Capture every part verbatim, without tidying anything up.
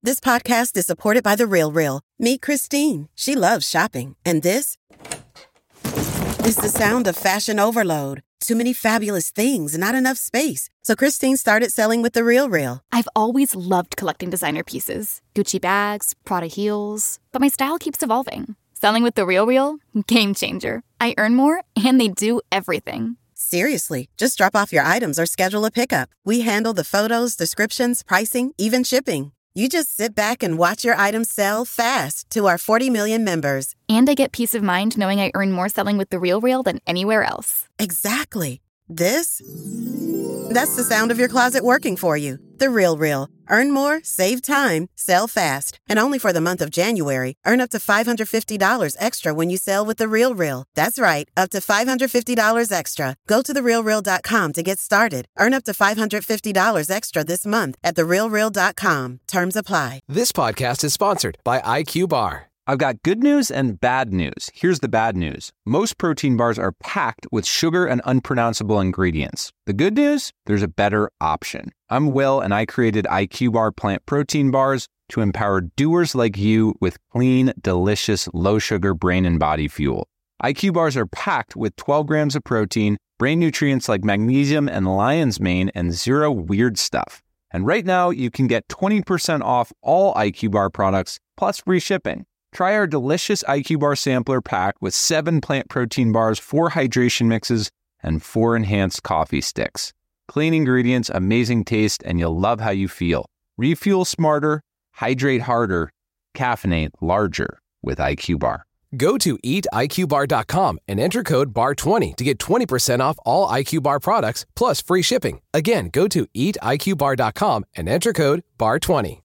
This podcast is supported by The Real Real. Meet Christine. She loves shopping. And this is the sound of fashion overload. Too many fabulous things, not enough space. So Christine started selling with The Real Real. I've always loved collecting designer pieces. Gucci bags, Prada heels. But my style keeps evolving. Selling with The Real Real? Game changer. I earn more, and they do everything. Seriously, just drop off your items or schedule a pickup. We handle the photos, descriptions, pricing, even shipping. You just sit back and watch your items sell fast to our forty million members. And I get peace of mind knowing I earn more selling with The Real Real than anywhere else. Exactly. This? That's the sound of your closet working for you. The Real Real. Earn more, save time, sell fast. And only for the month of January, earn up to five hundred fifty dollars extra when you sell with The Real Real. That's right, up to five hundred fifty dollars extra. Go to the real real dot com to get started. Earn up to five hundred fifty dollars extra this month at the real real dot com. Terms apply. This podcast is sponsored by I Q Bar. I've got good news and bad news. Here's the bad news. Most protein bars are packed with sugar and unpronounceable ingredients. The good news? There's a better option. I'm Will, and I created I Q Bar plant protein bars to empower doers like you with clean, delicious, low-sugar brain and body fuel. I Q Bars are packed with twelve grams of protein, brain nutrients like magnesium and lion's mane, and zero weird stuff. And right now, you can get twenty percent off all I Q Bar products, plus free shipping. Try our delicious I Q Bar sampler pack with seven plant protein bars, four hydration mixes, and four enhanced coffee sticks. Clean ingredients, amazing taste, and you'll love how you feel. Refuel smarter, hydrate harder, caffeinate larger with I Q Bar. Go to eat I Q bar dot com and enter code B A R twenty to get twenty percent off all I Q Bar products, plus free shipping. Again, go to eat I Q bar dot com and enter code B A R twenty.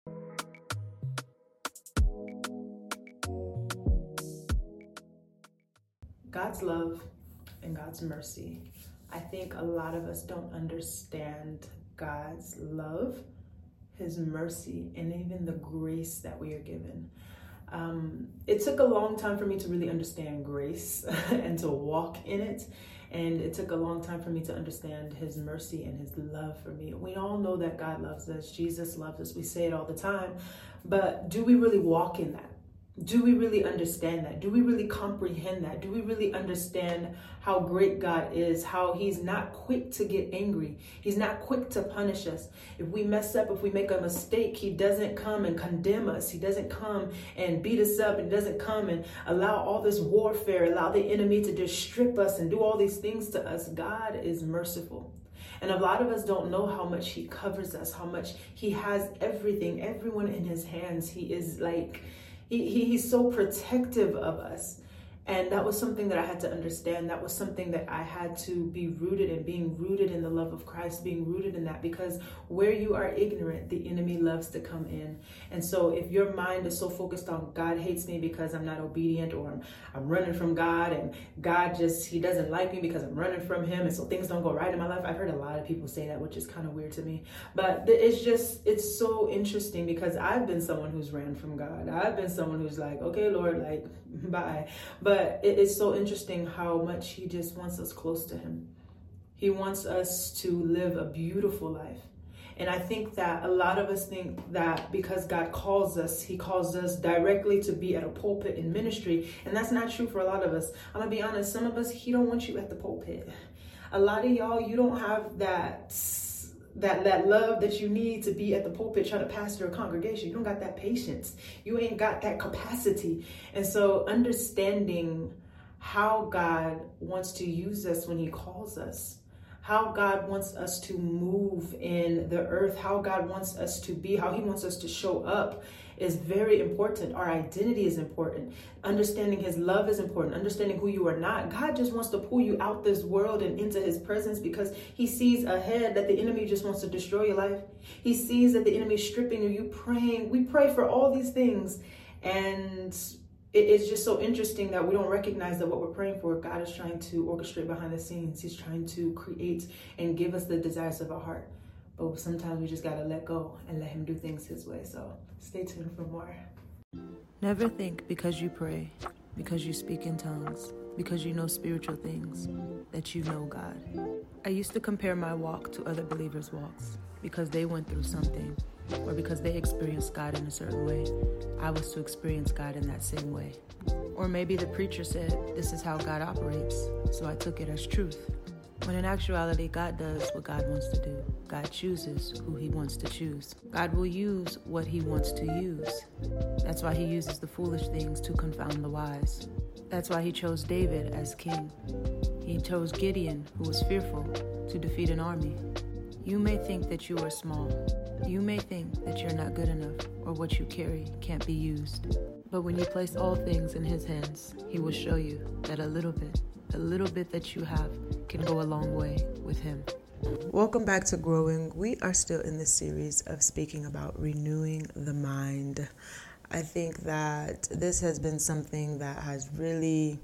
God's love and God's mercy. I think a lot of us don't understand God's love, His mercy, and even the grace that we are given. Um, it took a long time for me to really understand grace and to walk in it. And it took a long time for me to understand His mercy and His love for me. We all know that God loves us. Jesus loves us. We say it all the time. But do we really walk in that? Do we really understand that? Do we really comprehend that? Do we really understand how great God is, how He's not quick to get angry? He's not quick to punish us. If we mess up, if we make a mistake, He doesn't come and condemn us. He doesn't come and beat us up, and doesn't come and allow all this warfare, allow the enemy to just strip us and do all these things to us. God is merciful. And a lot of us don't know how much He covers us, how much He has everything, everyone in His hands. He is like... He, he he's so protective of us. And that was something that I had to understand. That was something that I had to be rooted in, being rooted in the love of Christ, being rooted in that, because where you are ignorant, the enemy loves to come in. And so if your mind is so focused on God hates me because I'm not obedient, or I'm, I'm running from God, and God just, He doesn't like me because I'm running from Him, and so things don't go right in my life. I've heard a lot of people say that, which is kind of weird to me. But it's just, it's so interesting, because I've been someone who's ran from God. I've been someone who's like, okay, Lord, like, bye. But But it is so interesting how much He just wants us close to Him. He wants us to live a beautiful life. And I think that a lot of us think that because God calls us, He calls us directly to be at a pulpit in ministry. And that's not true for a lot of us. I'm going to be honest, some of us, He don't want you at the pulpit. A lot of y'all, you don't have that... That, that love that you need to be at the pulpit trying to pastor a congregation. You don't got that patience. You ain't got that capacity. And so understanding how God wants to use us when He calls us, how God wants us to move in the earth, how God wants us to be, how He wants us to show up is very important. Our identity is important. Understanding His love is important. Understanding who you are not. God just wants to pull you out this world and into His presence, because He sees ahead that the enemy just wants to destroy your life. He sees that the enemy is stripping you. You praying. We pray for all these things. And it's just so interesting that we don't recognize that what we're praying for, God is trying to orchestrate behind the scenes. He's trying to create and give us the desires of our heart. But sometimes we just got to let go and let Him do things His way. So stay tuned for more. Never think because you pray, because you speak in tongues, because you know spiritual things, that you know God. I used to compare my walk to other believers' walks because they went through something or because they experienced God in a certain way, I was to experience God in that same way. Or maybe the preacher said, this is how God operates, so I took it as truth. When in actuality, God does what God wants to do. God chooses who he wants to choose. God will use what he wants to use. That's why he uses the foolish things to confound the wise. That's why he chose David as king. He chose Gideon, who was fearful, to defeat an army. You may think that you are small. You may think that you're not good enough, or what you carry can't be used. But when you place all things in his hands, he will show you that a little bit, a little bit that you have can go a long way with him. Welcome back to Growing. We are still in this series of speaking about renewing the mind. I think that this has been something that has really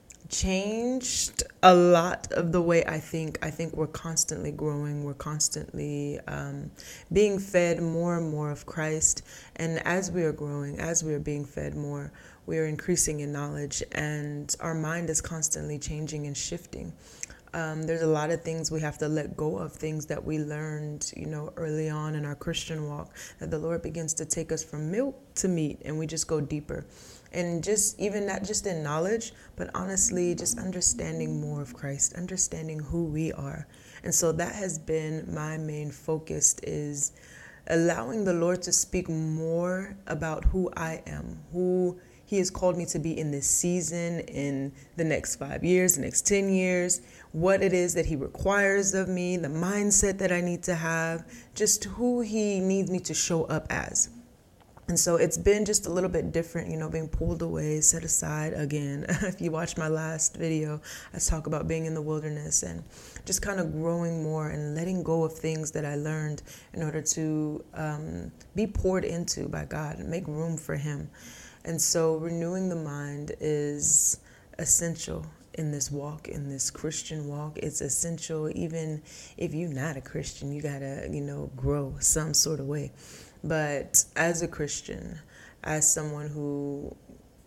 changed a lot of the way I think. I think we're constantly growing. We're constantly um, being fed more and more of Christ. And as we are growing, as we are being fed more, we are increasing in knowledge, and our mind is constantly changing and shifting. Um, there's a lot of things we have to let go of, things that we learned, you know, early on in our Christian walk, that the Lord begins to take us from milk to meat, and we just go deeper. And just even not just in knowledge, but honestly, just understanding more of Christ, understanding who we are. And so that has been my main focus, is allowing the Lord to speak more about who I am, who he has called me to be in this season, in the next five years, the next ten years, what it is that he requires of me, the mindset that I need to have, just who he needs me to show up as. And so it's been just a little bit different, you know, being pulled away, set aside again. If you watch my last video, I talk about being in the wilderness and just kind of growing more and letting go of things that I learned in order to um, be poured into by God and make room for him. And so renewing the mind is essential in this walk, in this Christian walk. It's essential even if you're not a Christian, you gotta, you know, grow some sort of way. But as a Christian, as someone who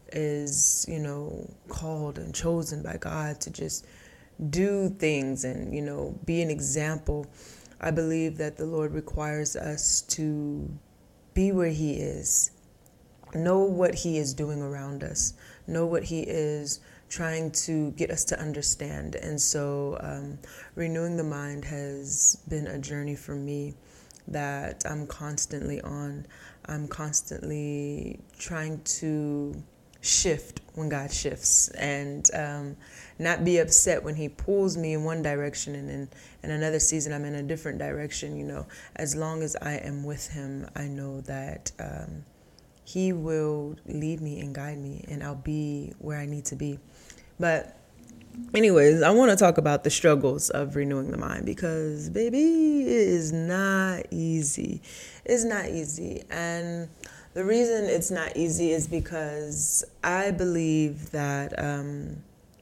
is, you know, called and chosen by God to just do things and, you know, be an example, I believe that the Lord requires us to be where he is. Know what he is doing around us. Know what he is trying to get us to understand. And so um, renewing the mind has been a journey for me that I'm constantly on. I'm constantly trying to shift when God shifts, and um, not be upset when he pulls me in one direction and in, in another season I'm in a different direction. You know, as long as I am with him, I know that um, he will lead me and guide me, and I'll be where I need to be. But anyways, I want to talk about the struggles of renewing the mind, because baby, it is not easy. It's not easy. And the reason it's not easy is because I believe that um,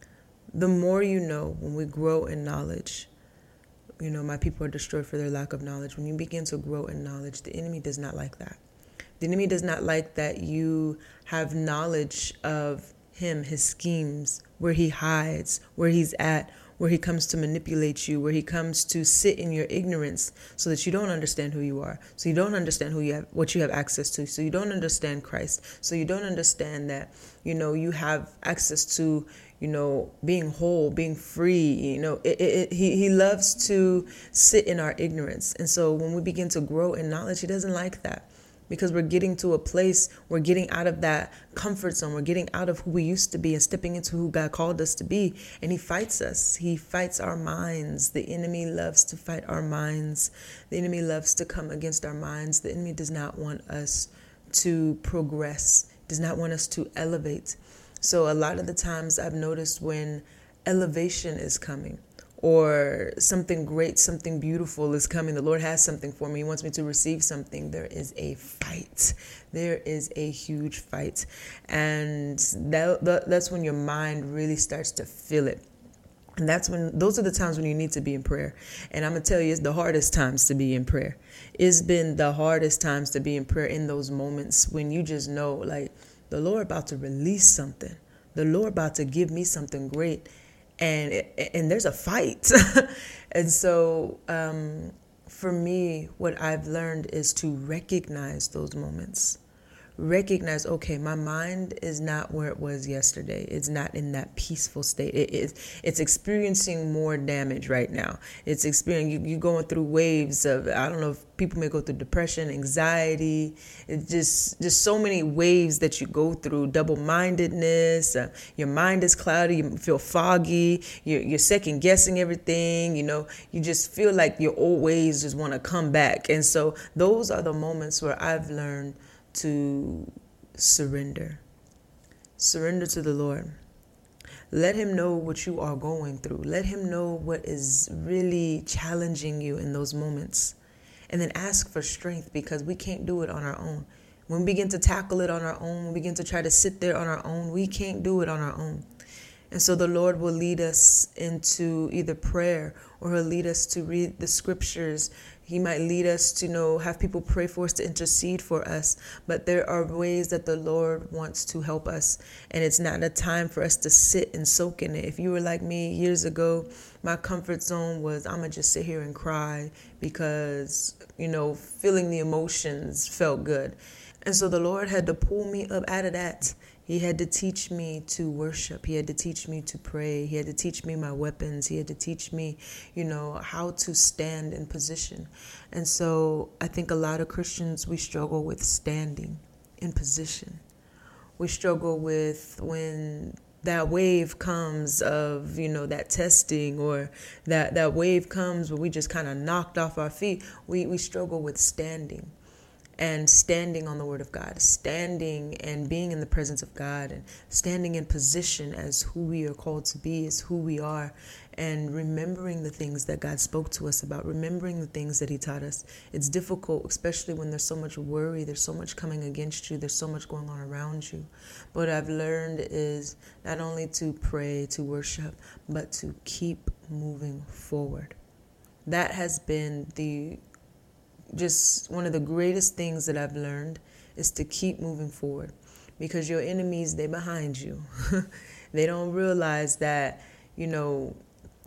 the more you know, when we grow in knowledge, you know, my people are destroyed for their lack of knowledge. When you begin to grow in knowledge, the enemy does not like that. The enemy does not like that you have knowledge of him, his schemes, where he hides, where he's at, where he comes to manipulate you, where he comes to sit in your ignorance so that you don't understand who you are, so you don't understand who you have, what you have access to, so you don't understand Christ, so you don't understand that, you know, you have access to, you know, being whole, being free. You know, it, it, it, he, he loves to sit in our ignorance. And so when we begin to grow in knowledge, he doesn't like that. Because we're getting to a place, we're getting out of that comfort zone. We're getting out of who we used to be and stepping into who God called us to be. And he fights us. He fights our minds. The enemy loves to fight our minds. The enemy loves to come against our minds. The enemy does not want us to progress, does not want us to elevate. So a lot of the times I've noticed when elevation is coming, or something great, something beautiful is coming, the Lord has something for me, he wants me to receive something, there is a fight. There is a huge fight. And that, that that's when your mind really starts to feel it. And that's when, those are the times when you need to be in prayer. And I'm going to tell you, it's the hardest times to be in prayer. It's been the hardest times to be in prayer, in those moments when you just know, like, the Lord about to release something. The Lord about to give me something great. And and there's a fight. And so um, for me, what I've learned is to recognize those moments. Recognize, okay, my mind is not where it was yesterday. It's not in that peaceful state. It, it, it's experiencing more damage right now. It's experiencing, you, you're going through waves of, I don't know if people may go through depression, anxiety. It's just, just so many waves that you go through, double-mindedness. Uh, your mind is cloudy. You feel foggy. You're, you're second guessing everything. You know, you just feel like your old ways just want to come back. And so those are the moments where I've learned to surrender. Surrender to the Lord. Let him know what you are going through. Let him know what is really challenging you in those moments. And then ask for strength, because we can't do it on our own. When we begin to tackle it on our own, when we begin to try to sit there on our own, we can't do it on our own. And so the Lord will lead us into either prayer, or he'll lead us to read the scriptures. He might lead us to, you know, have people pray for us, to intercede for us. But there are ways that the Lord wants to help us. And it's not a time for us to sit and soak in it. If you were like me years ago, my comfort zone was, I'm going to just sit here and cry because, you know, feeling the emotions felt good. And so the Lord had to pull me up out of that. He had to teach me to worship. He had to teach me to pray. He had to teach me my weapons. He had to teach me, you know, how to stand in position. And so I think a lot of Christians, we struggle with standing in position. We struggle with when that wave comes of, you know, that testing, or that, that wave comes where we just kind of knocked off our feet. We, we struggle with standing. And standing on the word of God, standing and being in the presence of God, and standing in position as who we are called to be, as who we are, and remembering the things that God spoke to us about, remembering the things that he taught us. It's difficult, especially when there's so much worry, there's so much coming against you, there's so much going on around you. But what I've learned is not only to pray, to worship, but to keep moving forward. That has been the just one of the greatest things that I've learned, is to keep moving forward, because your enemies, they're behind you. They don't realize that, you know,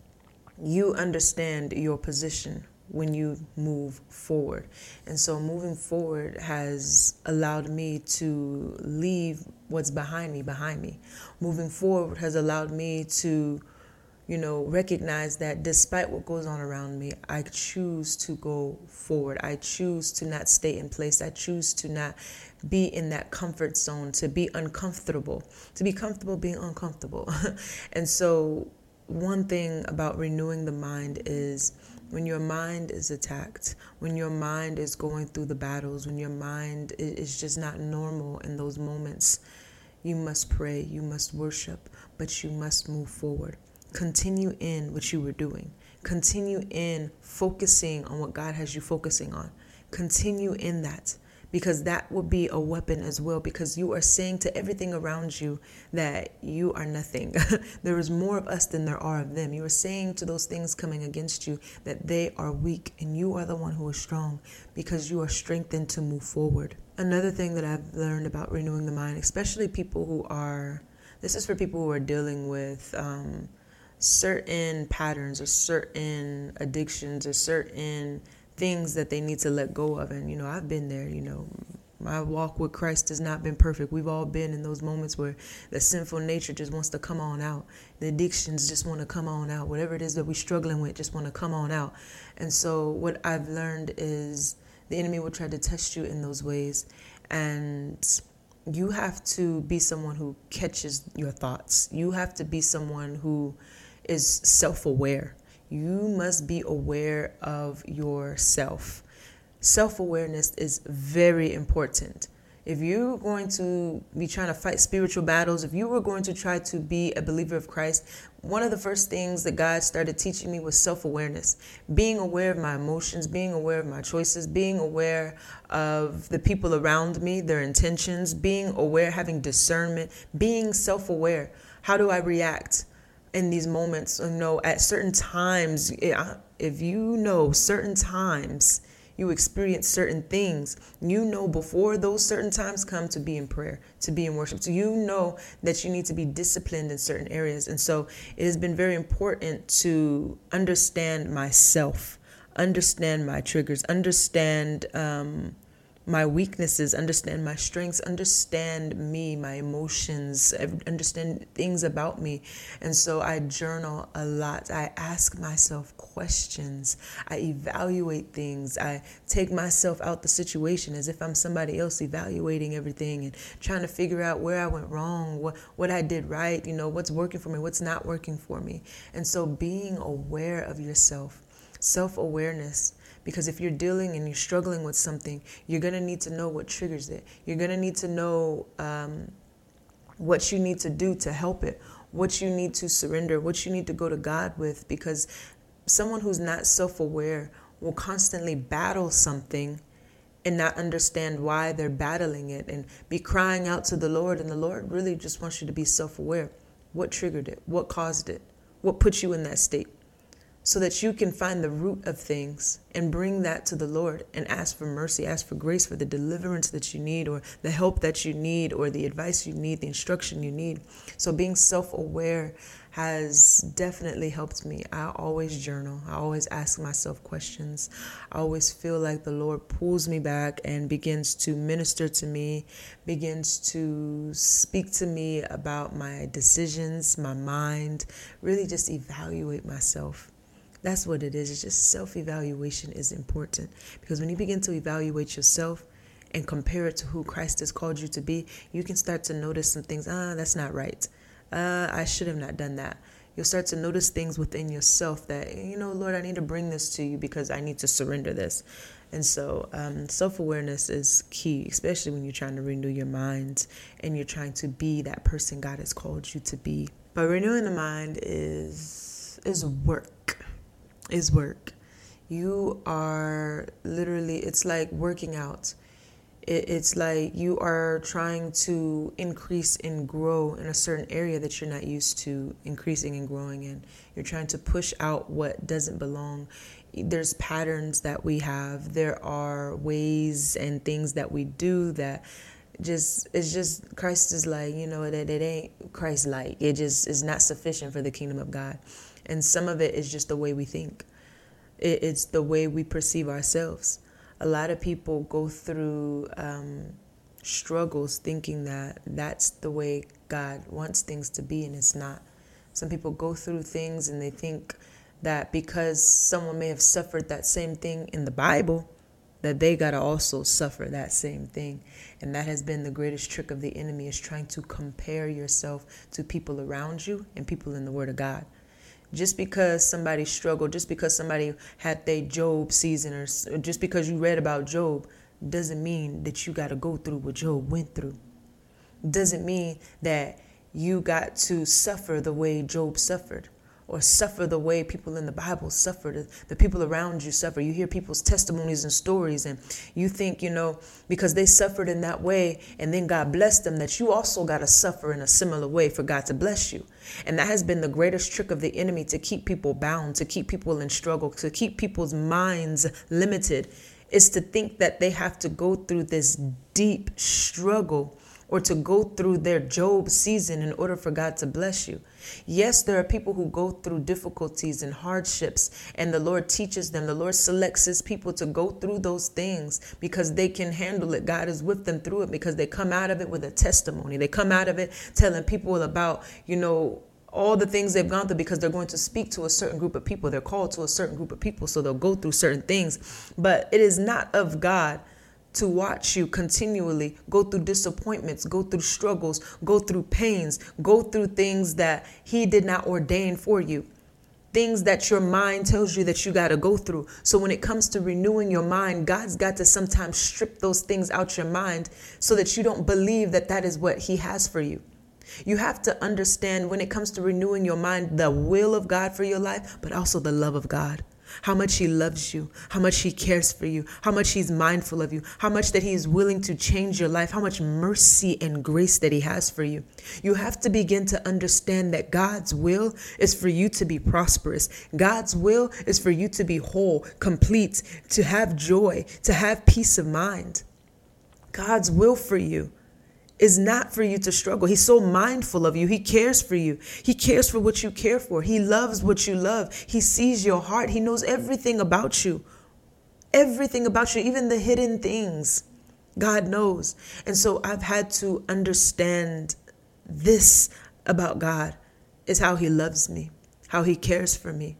you understand your position when you move forward. And so moving forward has allowed me to leave what's behind me behind me. Moving forward has allowed me to, you know, recognize that despite what goes on around me, I choose to go forward. I choose to not stay in place. I choose to not be in that comfort zone, to be uncomfortable, to be comfortable being uncomfortable. And so one thing about renewing the mind is, when your mind is attacked, when your mind is going through the battles, when your mind is just not normal in those moments, you must pray, you must worship, but you must move forward. Continue in what you were doing. Continue in focusing on what God has you focusing on. Continue in that, because that will be a weapon as well, because you are saying to everything around you that you are nothing. There is more of us than there are of them. You are saying to those things coming against you that they are weak, and you are the one who is strong, because you are strengthened to move forward. Another thing that I've learned about renewing the mind, especially people who are, this is for people who are dealing with um, certain patterns or certain addictions or certain things that they need to let go of. And, you know, I've been there, you know, my walk with Christ has not been perfect. We've all been in those moments where the sinful nature just wants to come on out. The addictions just want to come on out. Whatever it is that we're struggling with just want to come on out. And so what I've learned is the enemy will try to test you in those ways. And you have to be someone who catches your thoughts. You have to be someone who is self-aware. You must be aware of yourself. Self-awareness is very important. If you're going to be trying to fight spiritual battles, if you were going to try to be a believer of Christ, one of the first things that God started teaching me was self-awareness. Being aware of my emotions, being aware of my choices, being aware of the people around me, their intentions, being aware, having discernment, being self-aware. How do I react in these moments? You know, at certain times, if you know certain times you experience certain things, you know before those certain times come to be in prayer, to be in worship. So you know that you need to be disciplined in certain areas. And so it has been very important to understand myself, understand my triggers, understand um, my weaknesses, understand my strengths, understand me, my emotions, understand things about me. And so I journal a lot. I ask myself questions. I evaluate things. I take myself out the situation as if I'm somebody else, evaluating everything and trying to figure out where I went wrong, what, what I did right, you know, what's working for me, what's not working for me. And so being aware of yourself, self-awareness. Because if you're dealing and you're struggling with something, you're going to need to know what triggers it. You're going to need to know um, what you need to do to help it, what you need to surrender, what you need to go to God with. Because someone who's not self-aware will constantly battle something and not understand why they're battling it and be crying out to the Lord. And the Lord really just wants you to be self-aware. What triggered it? What caused it? What put you in that state? So that you can find the root of things and bring that to the Lord and ask for mercy, ask for grace, for the deliverance that you need, or the help that you need, or the advice you need, the instruction you need. So being self-aware has definitely helped me. I always journal. I always ask myself questions. I always feel like the Lord pulls me back and begins to minister to me, begins to speak to me about my decisions, my mind, really just evaluate myself. That's what it is. It's just self-evaluation is important, because when you begin to evaluate yourself and compare it to who Christ has called you to be, you can start to notice some things. Ah, that's not right. Uh, I should have not done that. You'll start to notice things within yourself that, you know, Lord, I need to bring this to you because I need to surrender this. And so um, self-awareness is key, especially when you're trying to renew your mind and you're trying to be that person God has called you to be. But renewing the mind is is work. is work. You are literally, it's like working out. It, it's like you are trying to increase and grow in a certain area that you're not used to increasing and growing in. You're trying to push out what doesn't belong. There's patterns that we have. There are ways and things that we do that just, it's just, Christ is like, you know, that it ain't Christ-like. It just is not sufficient for the kingdom of God. And some of it is just the way we think. It's the way we perceive ourselves. A lot of people go through um, struggles thinking that that's the way God wants things to be, and it's not. Some people go through things and they think that because someone may have suffered that same thing in the Bible, that they got to also suffer that same thing. And that has been the greatest trick of the enemy, is trying to compare yourself to people around you and people in the Word of God. Just because somebody struggled, just because somebody had their Job season, or just because you read about Job, doesn't mean that you got to go through what Job went through. Doesn't mean that you got to suffer the way Job suffered, or suffer the way people in the Bible suffered, the people around you suffer. You hear people's testimonies and stories, and you think, you know, because they suffered in that way and then God blessed them, that you also got to suffer in a similar way for God to bless you. And that has been the greatest trick of the enemy, to keep people bound, to keep people in struggle, to keep people's minds limited, is to think that they have to go through this deep struggle or to go through their Job season in order for God to bless you. Yes, there are people who go through difficulties and hardships, and the Lord teaches them. The Lord selects his people to go through those things because they can handle it. God is with them through it because they come out of it with a testimony. They come out of it telling people about, you know, all the things they've gone through, because they're going to speak to a certain group of people. They're called to a certain group of people, so they'll go through certain things. But it is not of God to watch you continually go through disappointments, go through struggles, go through pains, go through things that he did not ordain for you, things that your mind tells you that you got to go through. So when it comes to renewing your mind, God's got to sometimes strip those things out your mind so that you don't believe that that is what he has for you. You have to understand, when it comes to renewing your mind, the will of God for your life, but also the love of God. How much he loves you, how much he cares for you, how much he's mindful of you, how much that he is willing to change your life, how much mercy and grace that he has for you. You have to begin to understand that God's will is for you to be prosperous. God's will is for you to be whole, complete, to have joy, to have peace of mind. God's will for you is not for you to struggle. He's so mindful of you. He cares for you. He cares for what you care for. He loves what you love. He sees your heart. He knows everything about you. Everything about you, even the hidden things, God knows. And so I've had to understand this about God, is how he loves me, how he cares for me.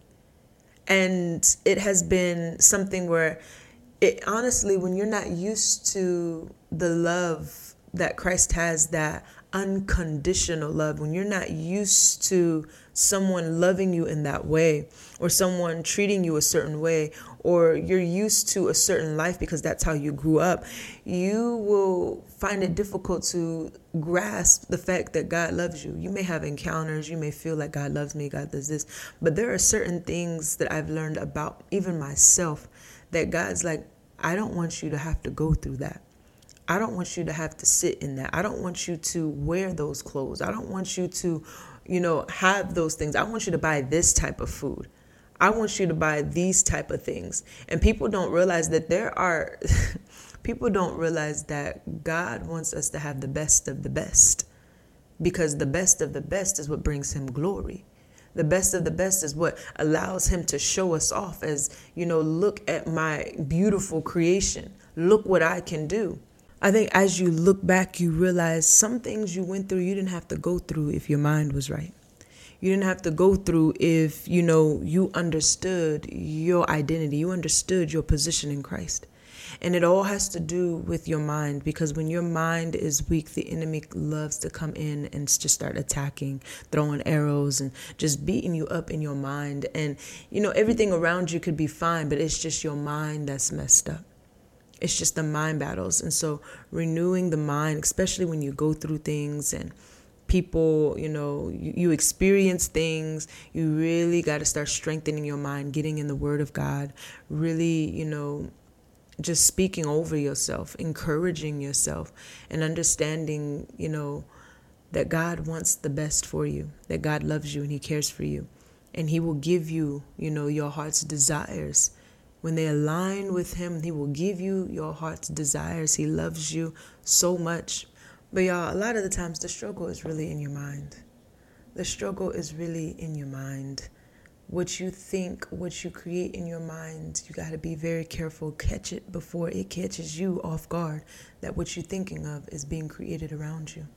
And it has been something where it honestly, when you're not used to the love that Christ has, that unconditional love, when you're not used to someone loving you in that way, or someone treating you a certain way, or you're used to a certain life because that's how you grew up, you will find it difficult to grasp the fact that God loves you. You may have encounters, you may feel like God loves me, God does this, but there are certain things that I've learned about even myself that God's like, I don't want you to have to go through that. I don't want you to have to sit in that. I don't want you to wear those clothes. I don't want you to, you know, have those things. I want you to buy this type of food. I want you to buy these type of things. And people don't realize that there are, people don't realize that God wants us to have the best of the best, because the best of the best is what brings him glory. The best of the best is what allows him to show us off as, you know, look at my beautiful creation. Look what I can do. I think as you look back, you realize some things you went through, you didn't have to go through if your mind was right. You didn't have to go through if, you know, you understood your identity. You understood your position in Christ. And it all has to do with your mind, because when your mind is weak, the enemy loves to come in and just start attacking, throwing arrows and just beating you up in your mind. And, you know, everything around you could be fine, but it's just your mind that's messed up. It's just the mind battles. And so renewing the mind, especially when you go through things and people, you know, you, you experience things, you really got to start strengthening your mind, getting in the word of God, really, you know, just speaking over yourself, encouraging yourself, and understanding, you know, that God wants the best for you, that God loves you and he cares for you, and he will give you, you know, your heart's desires. When they align with him, he will give you your heart's desires. He loves you so much. But y'all, a lot of the times the struggle is really in your mind. The struggle is really in your mind. What you think, what you create in your mind, you got to be very careful. Catch it before it catches you off guard, that what you're thinking of is being created around you.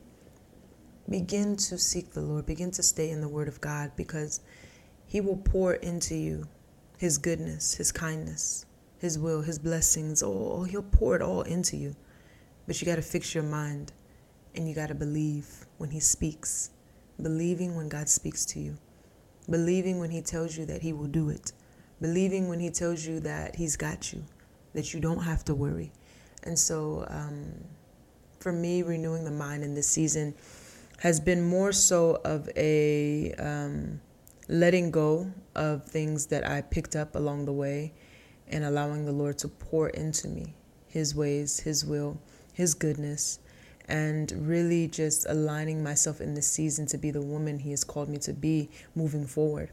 Begin to seek the Lord. Begin to stay in the word of God, because he will pour into you his goodness, his kindness, his will, his blessings. Oh, he'll pour it all into you. But you got to fix your mind, and you got to believe when he speaks. Believing when God speaks to you. Believing when he tells you that he will do it. Believing when he tells you that he's got you, that you don't have to worry. And so um, for me, renewing the mind in this season has been more so of a um, letting go of things that I picked up along the way, and allowing the Lord to pour into me his ways, his will, his goodness, and really just aligning myself in this season to be the woman he has called me to be moving forward.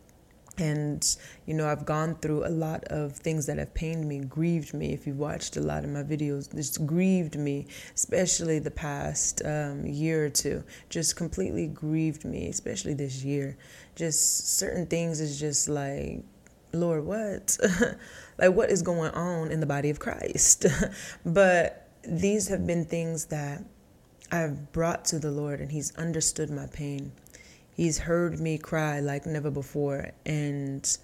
And, you know, I've gone through a lot of things that have pained me, grieved me. If you've watched a lot of my videos, this grieved me, especially the past um, year or two, just completely grieved me, especially this year. Just certain things is just like, Lord, what? Like, what is going on in the body of Christ? But these have been things that I've brought to the Lord, and he's understood my pain. He's heard me cry like never before, and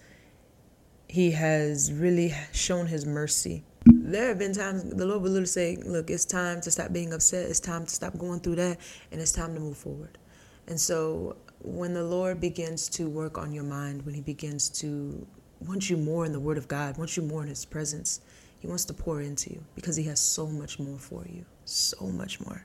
he has really shown his mercy. There have been times the Lord will literally say, look, it's time to stop being upset. It's time to stop going through that, and it's time to move forward. And so when the Lord begins to work on your mind, when he begins to want you more in the word of God, wants you more in his presence, he wants to pour into you, because he has so much more for you, so much more.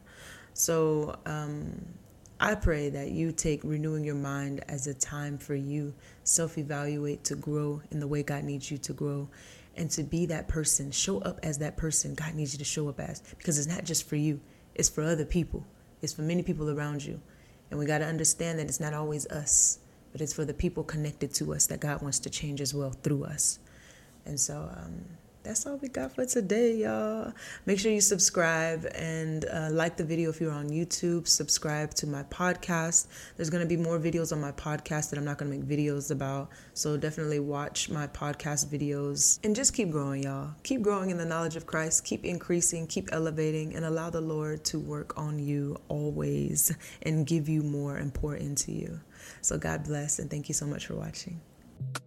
So um, I pray that you take renewing your mind as a time for you, self-evaluate, to grow in the way God needs you to grow, and to be that person, show up as that person God needs you to show up as, because it's not just for you, it's for other people. It's for many people around you. And we got to understand that it's not always us, but it's for the people connected to us that God wants to change as well through us. And so um, that's all we got for today, y'all. Make sure you subscribe and uh, like the video if you're on YouTube. Subscribe to my podcast. There's going to be more videos on my podcast that I'm not going to make videos about. So definitely watch my podcast videos and just keep growing, y'all. Keep growing in the knowledge of Christ. Keep increasing, keep elevating, and allow the Lord to work on you always and give you more and pour into you. So God bless, and thank you so much for watching.